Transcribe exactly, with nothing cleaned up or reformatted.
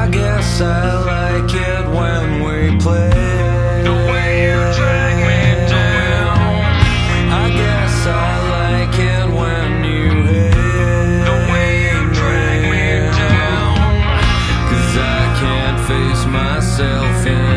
I guess I like it when we play. The way you drag me down. I guess I like it when you hate. The way you drag me down. 'Cause I can't face myself in